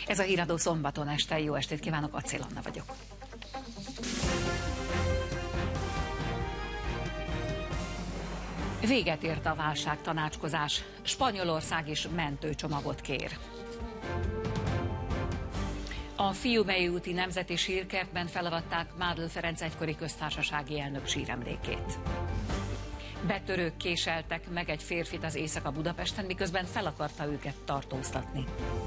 Ez a Híradó szombaton este. Jó estét kívánok, Acél Anna vagyok. Véget ért a válságtanácskozás. Spanyolország is mentőcsomagot kér. A Fiumei úti nemzeti sírkertben felavatták Mádl Ferenc egykori köztársasági elnök síremlékét. Betörők késeltek meg egy férfit az éjszaka Budapesten, miközben fel akarta őket tartóztatni.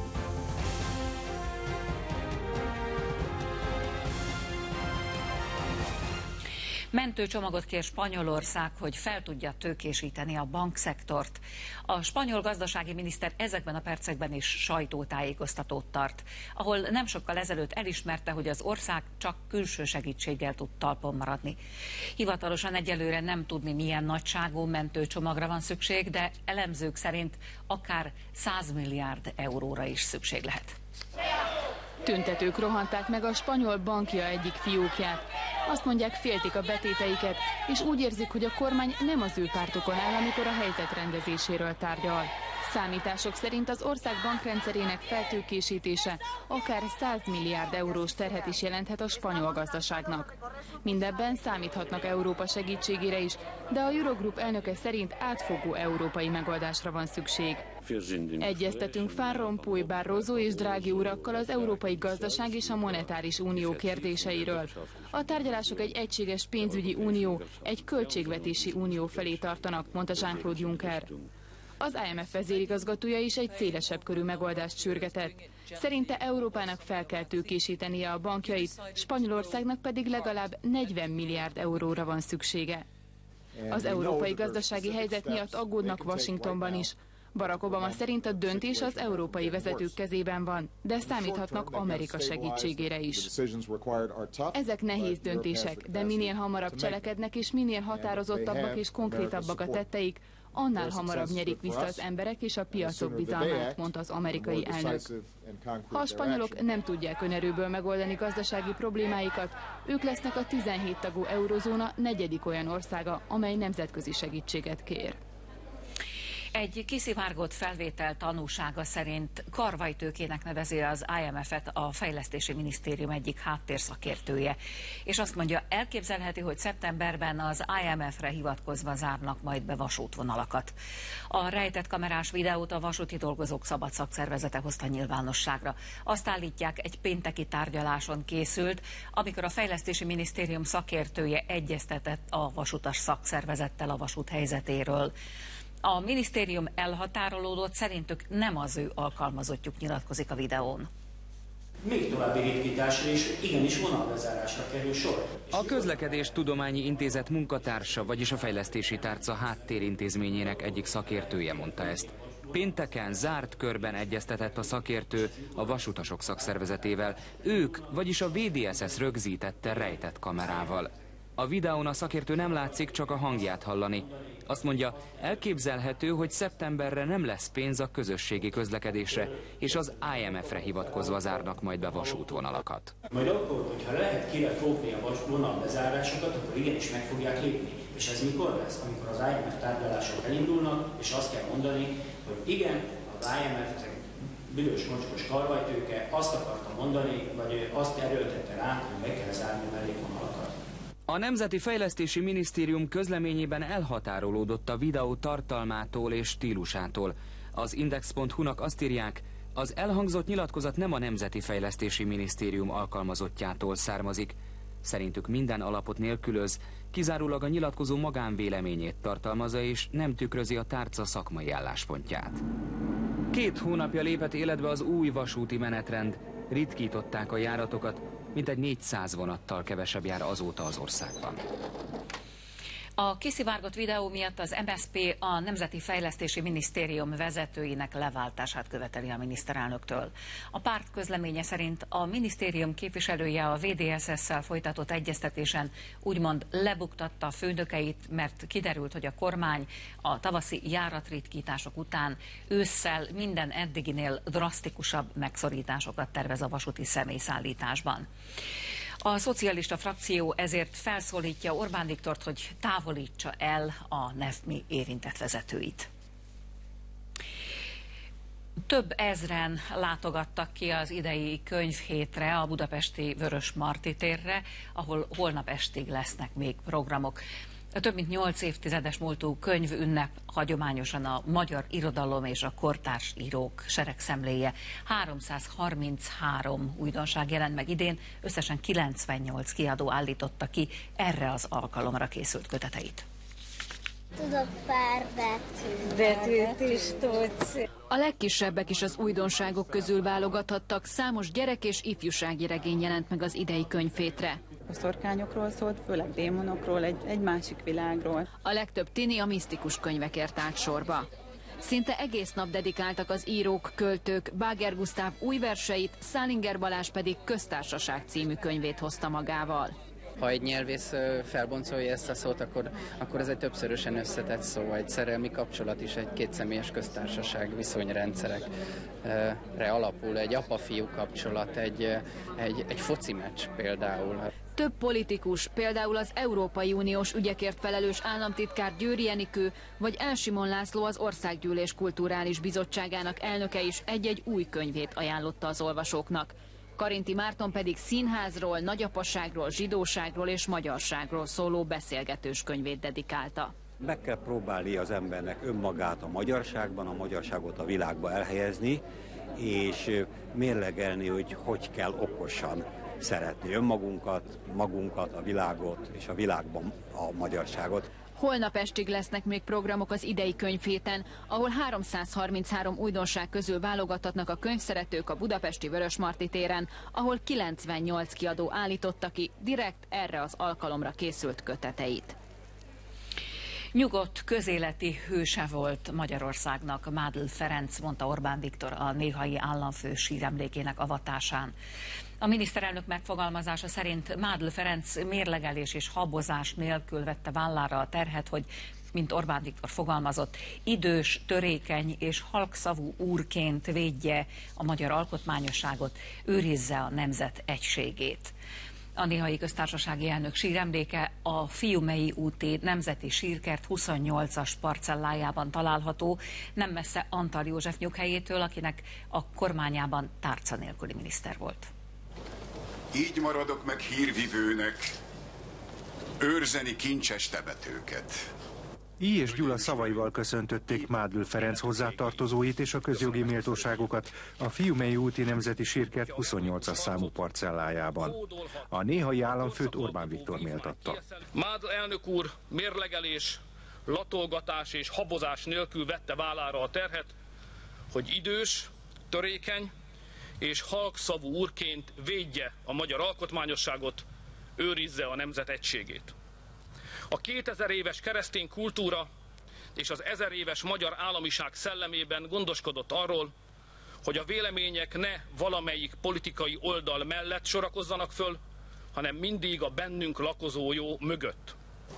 Mentőcsomagot kér Spanyolország, hogy fel tudja tőkésíteni a bankszektort. A spanyol gazdasági miniszter ezekben a percekben is sajtótájékoztatót tart, ahol nem sokkal ezelőtt elismerte, hogy az ország csak külső segítséggel tud talpon maradni. Hivatalosan egyelőre nem tudni, milyen nagyságú mentőcsomagra van szükség, de elemzők szerint akár 100 milliárd euróra is szükség lehet. Tüntetők rohanták meg a spanyol Bankia egyik fiókját. Azt mondják, féltik a betéteiket, és úgy érzik, hogy a kormány nem az ő pártokon áll, amikor a helyzet rendezéséről tárgyal. Számítások szerint az ország bankrendszerének feltőkésítése akár 100 milliárd eurós terhet is jelenthet a spanyol gazdaságnak. Mindebben számíthatnak Európa segítségére is, de a Eurogroup elnöke szerint átfogó európai megoldásra van szükség. Egyeztetünk Van Rompuy, Barroso és Draghi urakkal az Európai Gazdaság és a Monetáris Unió kérdéseiről. A tárgyalások egy egységes pénzügyi unió, egy költségvetési unió felé tartanak, mondta Jean-Claude Juncker. Az IMF vezérigazgatója is egy szélesebb körű megoldást sürgetett. Szerinte Európának fel kell tőkésítenie a bankjait, Spanyolországnak pedig legalább 40 milliárd euróra van szüksége. Az európai gazdasági helyzet miatt aggódnak Washingtonban is. Barack Obama szerint a döntés az európai vezetők kezében van, de számíthatnak Amerika segítségére is. Ezek nehéz döntések, de minél hamarabb cselekednek és minél határozottabbak és konkrétabbak a tetteik, annál hamarabb nyerik vissza az emberek és a piacok bizalmát, mondta az amerikai elnök. Ha a spanyolok nem tudják önerőből megoldani gazdasági problémáikat, ők lesznek a 17 tagú eurozóna negyedik olyan országa, amely nemzetközi segítséget kér. Egy kiszivárgott felvétel tanúsága szerint karvajtőkének nevezi az IMF-et a Fejlesztési Minisztérium egyik háttérszakértője. És azt mondja, elképzelhető, hogy szeptemberben az IMF-re hivatkozva zárnak majd be vasútvonalakat. A rejtett kamerás videót a vasúti dolgozók szabad szakszervezete hozta nyilvánosságra. Azt állítják, egy pénteki tárgyaláson készült, amikor a Fejlesztési Minisztérium szakértője egyeztetett a vasutas szakszervezettel a vasút helyzetéről. A minisztérium elhatárolódott, szerintük nem az ő alkalmazottjuk, nyilatkozik a videón. Még további ritkításra és igenis vonalbezárásra kerül sor. A Közlekedéstudományi Intézet munkatársa, vagyis a Fejlesztési Tárca háttérintézményének egyik szakértője mondta ezt. Pénteken zárt körben egyeztetett a szakértő a vasutasok szakszervezetével. Ők, vagyis a VDSS rögzítette rejtett kamerával. A videón a szakértő nem látszik, csak a hangját hallani. Azt mondja, elképzelhető, hogy szeptemberre nem lesz pénz a közösségi közlekedésre, és az IMF-re hivatkozva zárnak majd be vasútvonalakat. Majd akkor, hogyha lehet kifogni a vonalbezárásokat, akkor igenis meg fogják lépni. És ez mikor lesz? Amikor az IMF tárgyalások elindulnak, és azt kell mondani, hogy igen, az IMF büdös mocskos karvajtőke azt akarta mondani, vagy azt erőltette rá, hogy meg kell zárni a mellékvonalakat. A Nemzeti Fejlesztési Minisztérium közleményében elhatárolódott a videó tartalmától és stílusától. Az Index.hu-nak azt írják, az elhangzott nyilatkozat nem a Nemzeti Fejlesztési Minisztérium alkalmazottjától származik. Szerintük minden alapot nélkülöz, kizárólag a nyilatkozó magánvéleményét tartalmazza és nem tükrözi a tárca szakmai álláspontját. 2 hónapja lépett életbe az új vasúti menetrend. Ritkították a járatokat, mintegy 400 vonattal kevesebb jár azóta az országban. A kiszivárgott videó miatt az MSZP a Nemzeti Fejlesztési Minisztérium vezetőinek leváltását követeli a miniszterelnöktől. A párt közleménye szerint a minisztérium képviselője a VDSS-szel folytatott egyeztetésen úgymond lebuktatta a főnökeit, mert kiderült, hogy a kormány a tavaszi járatritkítások után ősszel minden eddiginél drasztikusabb megszorításokat tervez a vasúti személyszállításban. A szocialista frakció ezért felszólítja Orbán Viktort, hogy távolítsa el a NEFMI érintett vezetőit. Több ezren látogattak ki az idei könyvhétre, a budapesti Vörösmarty térre, ahol holnap estig lesznek még programok. A több mint 8 évtizedes múltú könyvünnep hagyományosan a magyar irodalom és a kortárs írók seregszemléje. 333 újdonság jelent meg idén, összesen 98 kiadó állította ki erre az alkalomra készült köteteit. Tudok pár betűt is tudsz. A legkisebbek is az újdonságok közül válogathattak, számos gyerek- és ifjúsági regény jelent meg az idei könyvhétre. A szorkányokról szólt, főleg démonokról, egy másik világról. A legtöbb tini a misztikus könyvekért állt sorba. Szinte egész nap dedikáltak az írók, költők, Báger Gusztáv új verseit, Szálinger Balázs pedig Köztársaság című könyvét hozta magával. Ha egy nyelvész felboncolja ezt a szót, akkor ez egy többszörösen összetett szó, egy szerelmi kapcsolat is, egy kétszemélyes köztársaság viszonyrendszerekre alapul, egy apa-fiú kapcsolat, egy foci meccs például. Több politikus, például az Európai Uniós ügyekért felelős államtitkár Győri Enikő, vagy Elsimon László, az Országgyűlés Kulturális Bizottságának elnöke is egy-egy új könyvét ajánlotta az olvasóknak. Karinti Márton pedig színházról, nagyapasságról, zsidóságról és magyarságról szóló beszélgetős könyvét dedikálta. Meg kell próbálni az embernek önmagát a magyarságban, a magyarságot a világba elhelyezni, és mérlegelni, hogy kell okosan szeretni önmagunkat, magunkat, a világot és a világban a magyarságot. Holnap estig lesznek még programok az idei könyvhéten, ahol 333 újdonság közül válogathatnak a könyvszeretők a budapesti Vörösmarty téren, ahol 98 kiadó állította ki direkt erre az alkalomra készült köteteit. Nyugodt közéleti hőse volt Magyarországnak Mádl Ferenc, mondta Orbán Viktor a néhai államfő síremlékének avatásán. A miniszterelnök megfogalmazása szerint Mádl Ferenc mérlegelés és habozás nélkül vette vállára a terhet, hogy, mint Orbán Viktor fogalmazott, idős, törékeny és halkszavú úrként védje a magyar alkotmányosságot, őrizze a nemzet egységét. A néhai köztársasági elnök síremléke a Fiumei úti Nemzeti Sírkert 28-as parcellájában található, nem messze Antal József nyughelyétől, akinek a kormányában tárca nélküli miniszter volt. Így maradok meg hírvivőnek, őrzeni kincses temetőket. I. és Gyula szavaival köszöntötték Mádl Ferenc hozzátartozóit és a közjogi méltóságokat a Fiumei úti Nemzeti Sírkert 28-as számú parcellájában. A néhai államfőt Orbán Viktor méltatta. Mádl elnök úr mérlegelés, latolgatás és habozás nélkül vette vállára a terhet, hogy idős, törékeny és halkszavú úrként védje a magyar alkotmányosságot, őrizze a nemzet egységét. A 2000 éves keresztény kultúra és az 1000 éves magyar államiság szellemében gondoskodott arról, hogy a vélemények ne valamelyik politikai oldal mellett sorakozzanak föl, hanem mindig a bennünk lakozó jó mögött.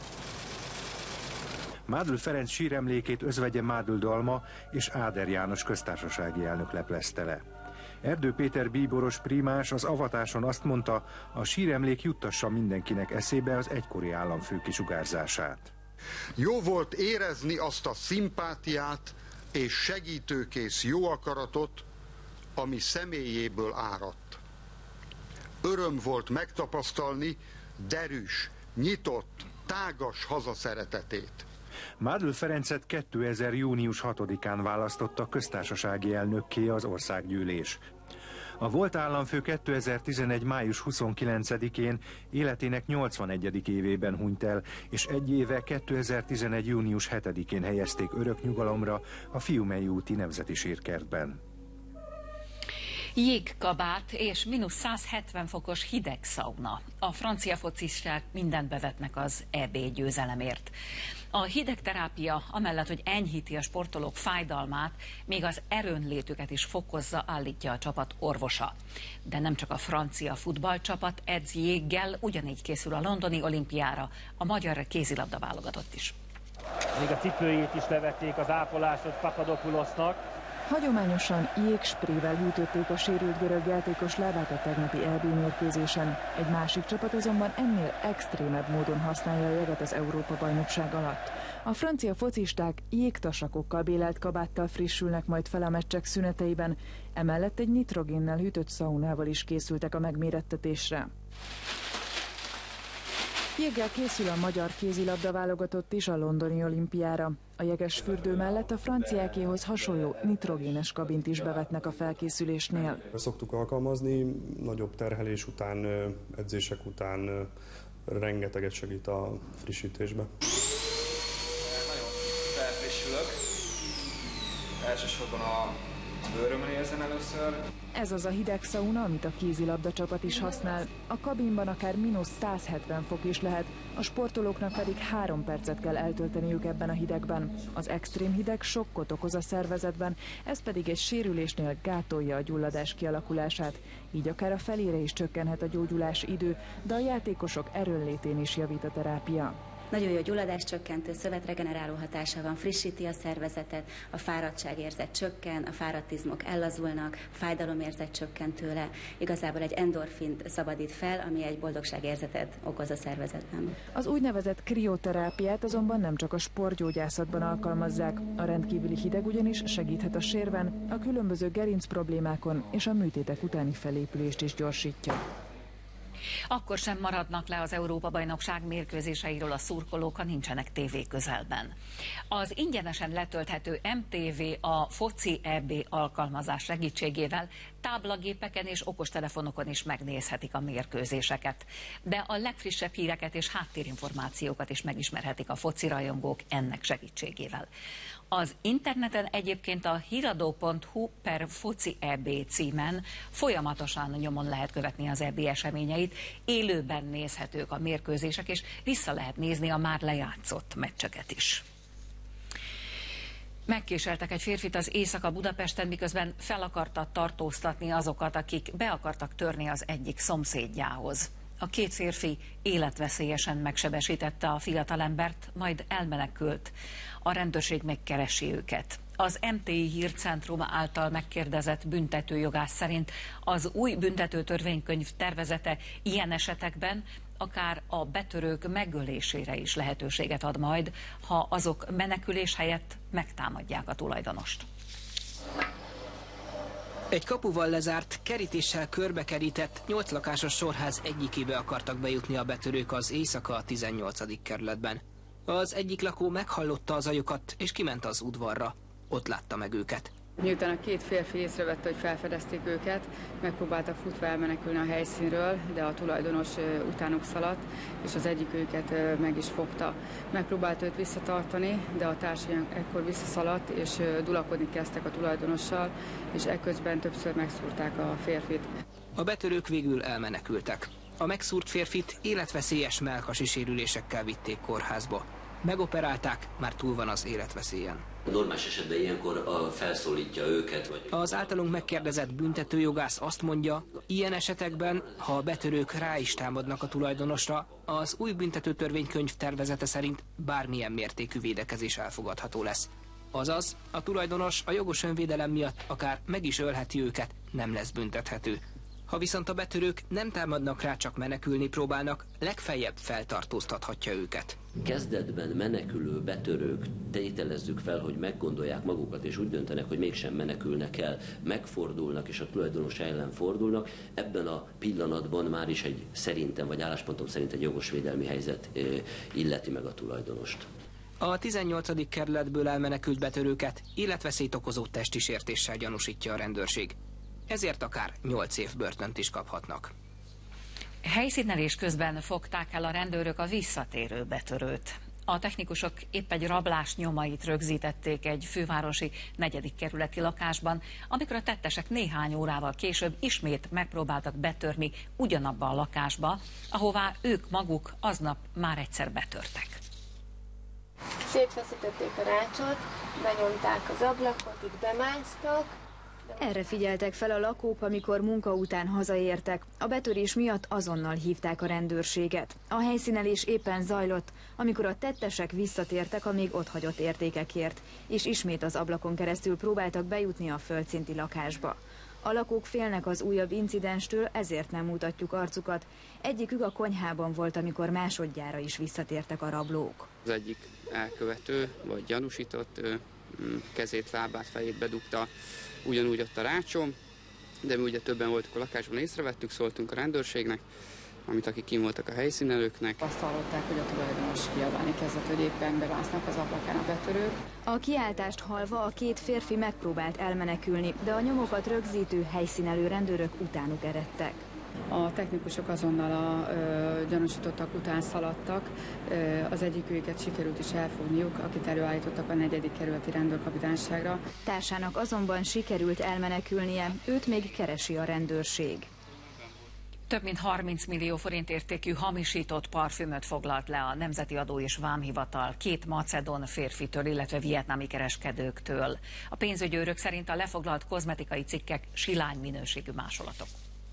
Mádl Ferenc síremlékét özvegye Mádl Dalma és Áder János köztársasági elnök leplezte le. Erdő Péter bíboros prímás az avatáson azt mondta, a síremlék juttassa mindenkinek eszébe az egykori államfő kisugárzását. Jó volt érezni azt a szimpátiát és segítőkész jó akaratot, ami személyéből áradt. Öröm volt megtapasztalni derűs, nyitott, tágas hazaszeretetét. Mádl Ferencet 2000. június 6-án választotta köztársasági elnökké az országgyűlés. A volt államfő 2011. május 29-én életének 81. évében hunyt el, és egy éve 2011. június 7-én helyezték örök nyugalomra a Fiumei úti Nemzeti Sírkertben. Jégkabát és mínusz 170 fokos hideg szauna. A francia focisták mindent bevetnek az EB győzelemért. A hidegterápia amellett, hogy enyhíti a sportolók fájdalmát, még az erőnlétüket is fokozza, állítja a csapat orvosa. De nem csak a francia futballcsapat edz jéggel, ugyanígy készül a londoni olimpiára a magyar kézilabda válogatott is. Még a cipőjét is levették az ápolásod Papadopoulosnak. Hagyományosan jégsprével hűtötték a sérült görög játékos lábát a tegnapi EB mérkőzésen. Egy másik csapat azonban ennél extrémebb módon használja a jeget az Európa-bajnokság alatt. A francia focisták jégtasakokkal bélelt kabáttal frissülnek majd fel a meccsek szüneteiben, emellett egy nitrogénnel hűtött szaunával is készültek a megmérettetésre. Jéggel készül a magyar kézilabda válogatott is a londoni olimpiára. A jeges fürdő mellett a franciákéhoz hasonló nitrogénes kabint is bevetnek a felkészülésnél. Szoktuk alkalmazni, nagyobb terhelés után, edzések után rengeteget segít a frissítésbe. Nagyon felfrissülök. Elsősorban a bőrömön érzem először. Ez az a hideg szauna, amit a kézilabda csapat is használ. A kabinban akár -170 fok is lehet, a sportolóknak pedig 3 percet kell eltölteniük ebben a hidegben. Az extrém hideg sokkot okoz a szervezetben, ez pedig egy sérülésnél gátolja a gyulladás kialakulását. Így akár a felére is csökkenhet a gyógyulási idő, de a játékosok erőnlétén is javít a terápia. Nagyon jó gyulladáscsökkentő, szövetregeneráló hatása van, frissíti a szervezetet, a fáradtságérzet csökken, a fáradt izmok ellazulnak, fájdalomérzet csökkent tőle, igazából egy endorfint szabadít fel, ami egy boldogságérzetet okoz a szervezetben. Az úgynevezett krioterápiát azonban nem csak a sportgyógyászatban alkalmazzák. A rendkívüli hideg ugyanis segíthet a sérven, a különböző gerinc problémákon és a műtétek utáni felépülést is gyorsítja. Akkor sem maradnak le az Európa-bajnokság mérkőzéseiről a szurkolók, ha nincsenek tévé közelben. Az ingyenesen letölthető MTV a Foci EB alkalmazás segítségével táblagépeken és okostelefonokon is megnézhetik a mérkőzéseket. De a legfrissebb híreket és háttérinformációkat is megismerhetik a foci rajongók ennek segítségével. Az interneten egyébként a hiradó.hu/foci EB címen folyamatosan nyomon lehet követni az EB eseményeit, élőben nézhetők a mérkőzések, és vissza lehet nézni a már lejátszott meccseket is. Megkéseltek egy férfit az éjszaka Budapesten, miközben fel akarta tartóztatni azokat, akik be akartak törni az egyik szomszédjához. A 2 férfi életveszélyesen megsebesítette a fiatalembert, majd elmenekült. A rendőrség megkeresi őket. Az MTI Hírcentrum által megkérdezett büntetőjogász szerint az új büntetőtörvénykönyv tervezete ilyen esetekben akár a betörők megölésére is lehetőséget ad majd, ha azok menekülés helyett megtámadják a tulajdonost. Egy kapuval lezárt, kerítéssel körbekerített 8 lakásos sorház egyikébe akartak bejutni a betörők az éjszaka a 18. kerületben. Az egyik lakó meghallotta az zajokat és kiment az udvarra. Ott látta meg őket. Miután a 2 férfi észrevette, hogy felfedezték őket, megpróbáltak futva elmenekülni a helyszínről, de a tulajdonos utánuk szaladt, és az egyik őket meg is fogta. Megpróbált őt visszatartani, de a társai ekkor visszaszaladt, és dulakodni kezdtek a tulajdonossal, és ekközben többször megszúrták a férfit. A betörők végül elmenekültek. A megszúrt férfit életveszélyes mellkasi sérülésekkel vitték kórházba. Megoperálták, már túl van az életveszélyen. Normális esetben ilyenkor felszólítja őket, vagy... Az általunk megkérdezett büntetőjogász azt mondja, ilyen esetekben, ha a betörők rá is támadnak a tulajdonosra, az új büntetőtörvénykönyv tervezete szerint bármilyen mértékű védekezés elfogadható lesz. Azaz, a tulajdonos a jogos önvédelem miatt akár meg is ölheti őket, nem lesz büntethető. Ha viszont a betörők nem támadnak rá, csak menekülni próbálnak, legfeljebb feltartóztathatja őket. Kezdetben menekülő betörők, tételezzük fel, hogy meggondolják magukat, és úgy döntenek, hogy mégsem menekülnek el, megfordulnak, és a tulajdonos ellen fordulnak. Ebben a pillanatban már is szerintem, vagy álláspontom szerint egy jogos védelmi helyzet illeti meg a tulajdonost. A 18. kerületből elmenekült betörőket életveszélyt okozó testi sértéssel gyanúsítja a rendőrség. Ezért akár 8 év börtönt is kaphatnak. Helyszínelés közben fogták el a rendőrök a visszatérő betörőt. A technikusok épp egy rablás nyomait rögzítették egy fővárosi 4. kerületi lakásban, amikor a tettesek néhány órával később ismét megpróbáltak betörni ugyanabba a lakásba, ahová ők maguk aznap már egyszer betörtek. Szétfeszítették a rácsot, benyomták az ablakot, itt bemásztak, Erre figyeltek fel a lakók, amikor munka után hazaértek. A betörés miatt azonnal hívták a rendőrséget. A helyszínelés éppen zajlott, amikor a tettesek visszatértek a még otthagyott értékekért, és ismét az ablakon keresztül próbáltak bejutni a földszinti lakásba. A lakók félnek az újabb incidenstől, ezért nem mutatjuk arcukat. Egyikük a konyhában volt, amikor másodjára is visszatértek a rablók. Az egyik elkövető, vagy gyanúsított, kezét, lábát, fejét bedugta ugyanúgy ott a rácson, de mi ugye többen voltunk a lakásban, észrevettük, szóltunk a rendőrségnek, amit akik kim voltak a helyszínelőknek. Azt hallották, hogy a tulajdonos kiabálni kezdett, hogy éppen bemásznak az ablakán a betörők. A kiáltást hallva a két férfi megpróbált elmenekülni, de a nyomokat rögzítő helyszínelő rendőrök utánuk eredtek. A technikusok azonnal a gyanúsítottak után szaladtak, az egyiküket sikerült is elfogniuk, akit előállítottak a 4. kerületi rendőrkapitányságra. Társának azonban sikerült elmenekülnie, őt még keresi a rendőrség. Több mint 30 millió forint értékű hamisított parfümöt foglalt le a Nemzeti Adó és Vámhivatal 2 macedón férfitől, illetve vietnámi kereskedőktől. A pénzügyőrök szerint a lefoglalt kozmetikai cikkek silány minőségű másolatok.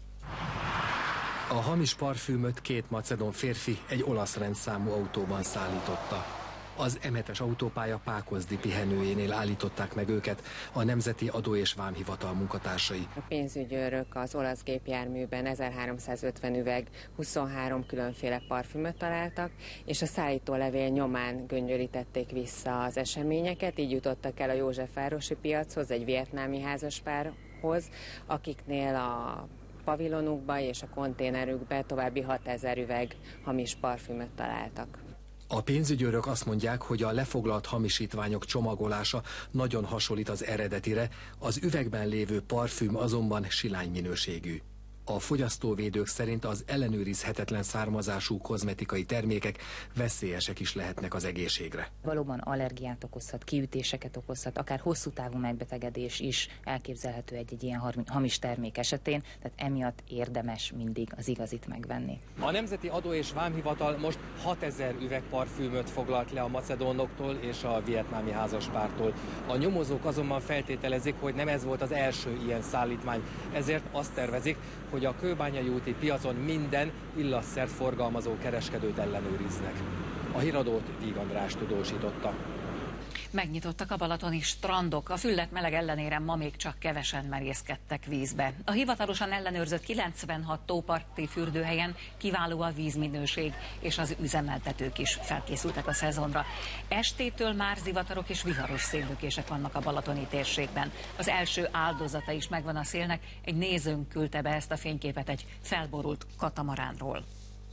A hamis parfümöt 2 macedón férfi egy olasz rendszámú autóban szállította. Az M7-es autópálya Pákozdi pihenőjénél állították meg őket a Nemzeti Adó és Vámhivatal munkatársai. A pénzügyőrök az olasz gépjárműben 1350 üveg, 23 különféle parfümöt találtak, és a szállítólevél nyomán göngyölítették vissza az eseményeket, így jutottak el a Józsefvárosi piachoz, egy vietnámi házaspárhoz, akiknél a pavilonukba és a konténerükbe további 6000 üveg hamis parfümöt találtak. A pénzügyőrök azt mondják, hogy a lefoglalt hamisítványok csomagolása nagyon hasonlít az eredetire, az üvegben lévő parfüm azonban silány minőségű. A fogyasztóvédők szerint az ellenőrizhetetlen származású kozmetikai termékek veszélyesek is lehetnek az egészségre. Valóban allergiát okozhat, kiütéseket okozhat, akár hosszú távú megbetegedés is elképzelhető egy ilyen hamis termék esetén, tehát emiatt érdemes mindig az igazit megvenni. A Nemzeti Adó és Vámhivatal most 6000 üveg parfümöt foglalt le a macedónoktól és a vietnámi házaspártól. A nyomozók azonban feltételezik, hogy nem ez volt az első ilyen szállítmány, ezért azt tervezik, hogy a Kőbányai úti piacon minden illatszert forgalmazó kereskedőt ellenőriznek. A híradót Víg András tudósította. Megnyitottak a balatoni strandok, a füllet meleg ellenére ma még csak kevesen merészkedtek vízbe. A hivatalosan ellenőrzött 96 tóparti fürdőhelyen kiváló a vízminőség, és az üzemeltetők is felkészültek a szezonra. Estétől már zivatarok és viharos széllökések vannak a balatoni térségben. Az első áldozata is megvan a szélnek, egy nézőnk küldte be ezt a fényképet egy felborult katamaránról.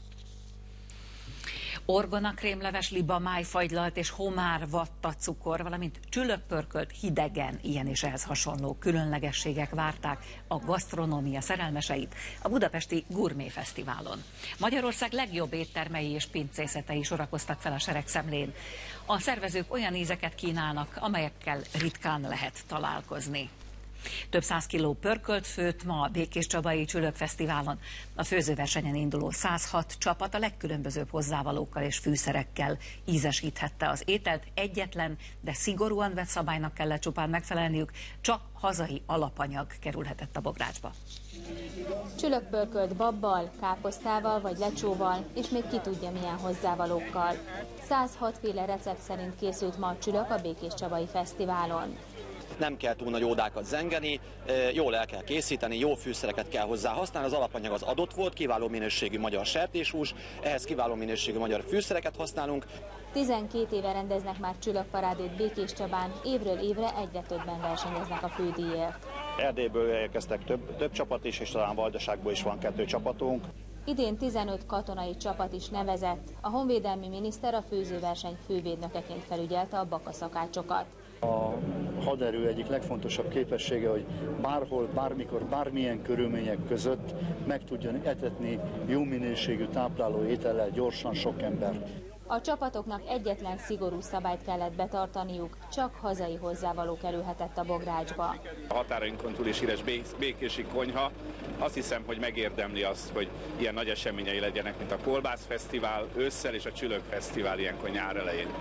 Orgonakrémleves, liba, májfagylalt és homár vatta cukor, valamint csülökpörkölt hidegen, ilyen és ehhez hasonló különlegességek várták a gasztronómia szerelmeseit a budapesti Gourmet Fesztiválon. Magyarország legjobb éttermei és pincészetei sorakoztak fel a seregszemlén. A szervezők olyan ízeket kínálnak, amelyekkel ritkán lehet találkozni. Több 100 kiló pörkölt főt ma a Békéscsabai Csülökfesztiválon. A főzőversenyen induló 106 csapat a legkülönbözőbb hozzávalókkal és fűszerekkel ízesíthette az ételt. Egyetlen, de szigorúan vett szabálynak kellett csupán megfelelniük, csak hazai alapanyag kerülhetett a bográcsba. Csülökpörkölt babbal, káposztával vagy lecsóval, és még ki tudja milyen hozzávalókkal. 106 féle recept szerint készült ma a csülök a Békéscsabai Fesztiválon. Nem kell túl nagy ódákat zengeni, jól el kell készíteni, jó fűszereket kell hozzá használni, az alapanyag az adott volt, kiváló minőségű magyar sertéshús, ehhez kiváló minőségű magyar fűszereket használunk. 12 éve rendeznek már csülökparádét Békéscsabán, évről évre egyre többen versenyeznek a fődíjért. Erdélyből érkeztek több csapat is, és talán Vajdaságból is van 2 csapatunk. Idén 15 katonai csapat is nevezett. A honvédelmi miniszter a főzőverseny fővédnökeként felügyelte a bakaszakácsokat. A haderő egyik legfontosabb képessége, hogy bárhol, bármikor, bármilyen körülmények között meg tudjon etetni jó minőségű tápláló étellel gyorsan sok ember. A csapatoknak egyetlen szigorú szabályt kellett betartaniuk, csak hazai hozzávaló kerülhetett a bográcsba. A határainkon túl is híres békési konyha, azt hiszem, hogy megérdemli azt, hogy ilyen nagy eseményei legyenek, mint a Kolbászfesztivál ősszel és a Csülökfesztivál ilyenkor nyár elején.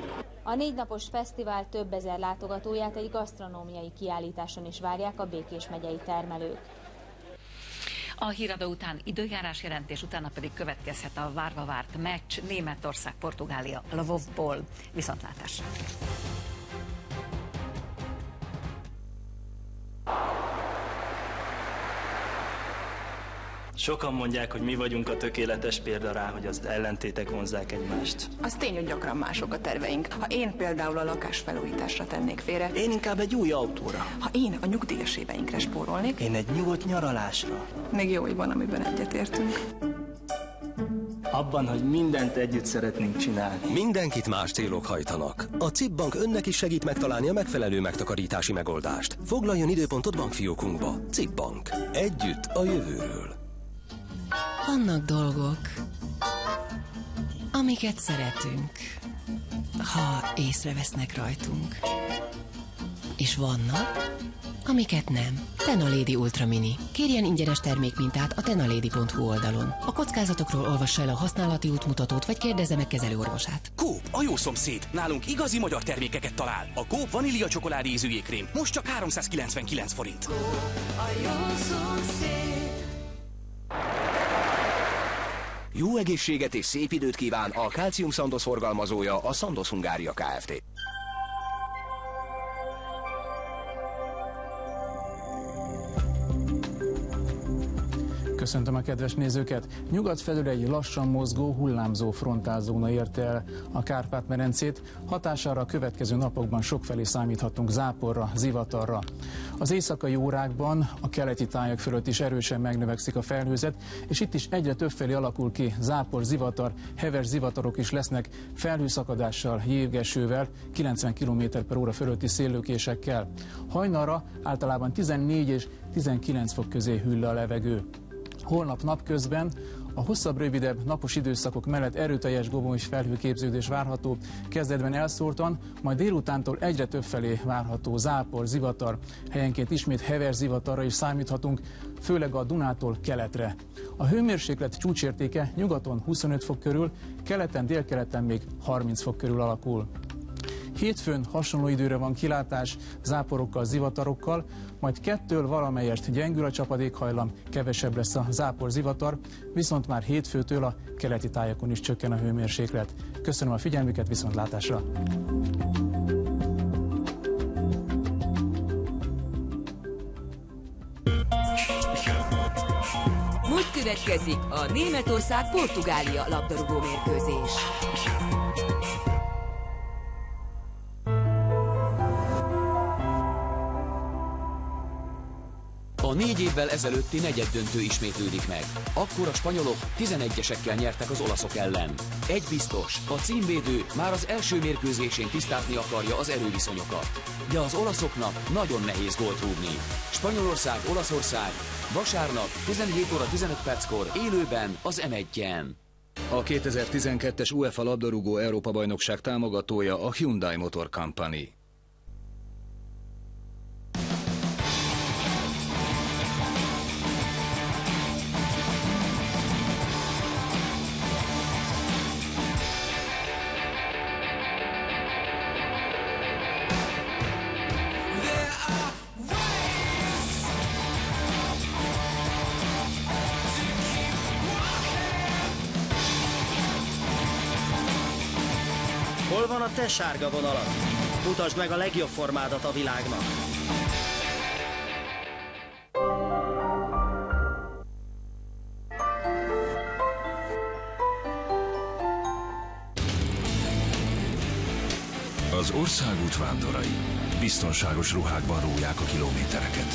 A 4 napos fesztivál több ezer látogatóját egy gasztronómiai kiállításon is várják a Békés megyei termelők. A híradó után időjárás jelentés, utána pedig következhet a várva várt meccs Németország-Portugália Lvovból. Viszontlátásra! Sokan mondják, hogy mi vagyunk a tökéletes példa rá, hogy az ellentétek vonzzák egymást. Az tény, hogy gyakran mások a terveink. Ha én például a lakásfelújításra tennék félre. Én inkább egy új autóra. Ha én a nyugdíjas éveinkre spórolnék. Én egy nyugodt nyaralásra. Még jó, hogy van, amiben egyetértünk. Abban, hogy mindent együtt szeretnénk csinálni. Mindenkit más célok hajtanak. A CIP Bank önnek is segít megtalálni a megfelelő megtakarítási megoldást. Foglaljon időpontot bankfiókunkba. CIP Bank. Együtt a jövőről. Vannak dolgok, amiket szeretünk, ha észrevesznek rajtunk. És vannak, amiket nem. Tenalady Ultra Mini. Kérjen ingyenes termékmintát a tenalady.hu oldalon. A kockázatokról olvassa el a használati útmutatót, vagy kérdezze meg kezelőorvosát. Coop, a jó szomszéd. Nálunk igazi magyar termékeket talál. A Coop vanília csokoládé ízű jégkrém most csak 399 forint. Coop, a jó szomszéd. Jó egészséget és szép időt kíván a Calcium Sandoz forgalmazója, a Sandoz Hungária Kft. Köszöntöm a kedves nézőket! Nyugat felől egy lassan mozgó, hullámzó frontálzóna érte el a Kárpát-medencét. Hatására a következő napokban sokfelé számíthatunk záporra, zivatarra. Az éjszakai órákban a keleti tájak fölött is erősen megnövekszik a felhőzet, és itt is egyre többfelé alakul ki zápor, zivatar, heves zivatarok is lesznek felhőszakadással, jégesővel, 90 km/h fölötti széllökésekkel. Hajnalra általában 14 és 19 fok közé hűl le a levegő. Holnap napközben a hosszabb, rövidebb napos időszakok mellett erőteljes gomolyos felhőképződés várható, kezdetben elszórtan, majd délutántól egyre többfelé várható zápor, zivatar, helyenként ismét heves zivatarra is számíthatunk, főleg a Dunától keletre. A hőmérséklet csúcsértéke nyugaton 25 fok körül, keleten, délkeleten még 30 fok körül alakul. Hétfőn hasonló időre van kilátás, záporokkal, zivatarokkal, majd kettől valamelyest gyengül a csapadékhajlam, kevesebb lesz a zápor-zivatar, viszont már hétfőtől a keleti tájakon is csökken a hőmérséklet. Köszönöm a figyelmüket, viszontlátásra! Most következik a Németország-Portugália labdarúgó mérkőzés. A 4 évvel ezelőtti negyeddöntő ismétlődik meg. Akkor a spanyolok 11-esekkel nyertek az olaszok ellen. Egy biztos, a címvédő már az első mérkőzésén tisztázni akarja az erőviszonyokat. De az olaszoknak nagyon nehéz gólt rúgni. Spanyolország-Olaszország vasárnap 17 óra 15 perckor élőben az M1-en. A 2012-es UEFA labdarúgó Európa-bajnokság támogatója a Hyundai Motor Company. Hol van a te sárga vonalad? Mutasd meg a legjobb formádat a világnak! Az országút vándorai biztonságos ruhákban róják a kilométereket.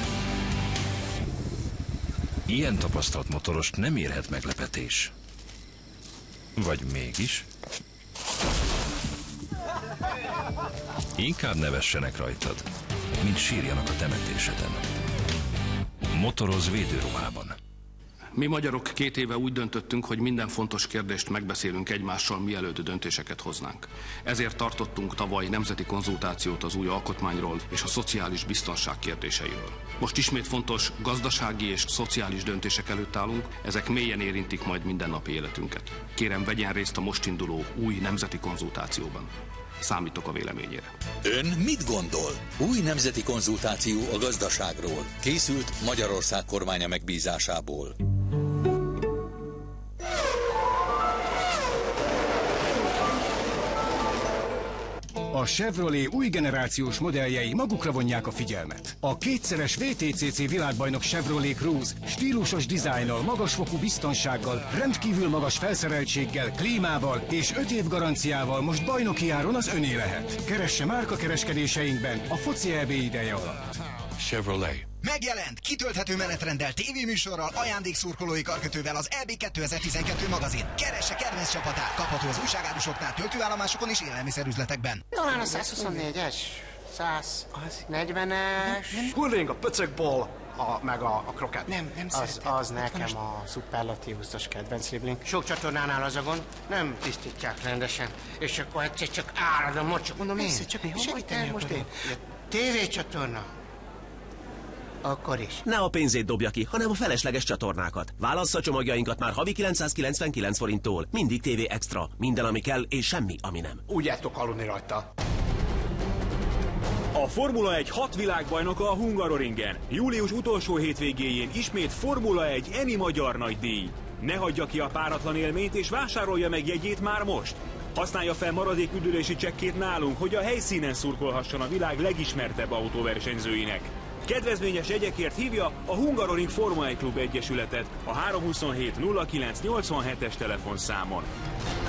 Ilyen tapasztalt motorost nem érhet meglepetés. Vagy mégis? Inkább nevessenek rajtad, mint sírjanak a temetéseden. Motoroz védőruhában. Mi magyarok 2 éve úgy döntöttünk, hogy minden fontos kérdést megbeszélünk egymással, mielőtt döntéseket hoznánk. Ezért tartottunk tavaly nemzeti konzultációt az új alkotmányról és a szociális biztonság kérdéseiről. Most ismét fontos gazdasági és szociális döntések előtt állunk, ezek mélyen érintik majd mindennapi életünket. Kérem, vegyen részt a most induló új nemzeti konzultációban. Számítok a véleményére. Ön mit gondol? Új nemzeti konzultáció a gazdaságról. Készült Magyarország kormánya megbízásából. A Chevrolet új generációs modelljei magukra vonják a figyelmet. A kétszeres VTCC világbajnok Chevrolet Cruze stílusos dizájnnal, magasfokú biztonsággal, rendkívül magas felszereltséggel, klímával és 5 év garanciával most bajnoki áron az öné lehet. Keresse márkakereskedéseinkben a foci EB ideje alatt. Chevrolet. Megjelent, kitölthető menetrenddel, tévéműsorral, ajándékszurkolói karkötővel az EB 2012 magazin. Keresse kedvenc csapatát, kapható az újságárusoknál, töltőállomásokon és élelmiszerüzletekben. Talán a 124-es, 140-es... Hullénk a pöcökból, meg a kroket. Nem az nekem a szuperlatívuszos kedvenc libling. Sok csatornánál az a gond, nem tisztítják rendesen. És akkor egyszer csak árad a mocsok. Mondom én, segítem most én. TV-csatorna. Akkor is. Ne a pénzét dobja ki, hanem a felesleges csatornákat. Válassza csomagjainkat már havi 999 forinttól. Mindig TV Extra. Minden, ami kell, és semmi, ami nem. Úgy jártok aludni rajta. A Formula 1 6 világbajnoka a Hungaroringen. Július utolsó hétvégéjén ismét Formula 1 ENI magyar nagydíj. Ne hagyja ki a páratlan élményt, és vásárolja meg jegyét már most. Használja fel maradék üdülési csekkét nálunk, hogy a helyszínen szurkolhasson a világ legismertebb autóversenyzőinek. Kedvezményes jegyekért hívja a Hungaroring Forma 1 Klub Egyesületet a 327 09 87-es telefonszámon.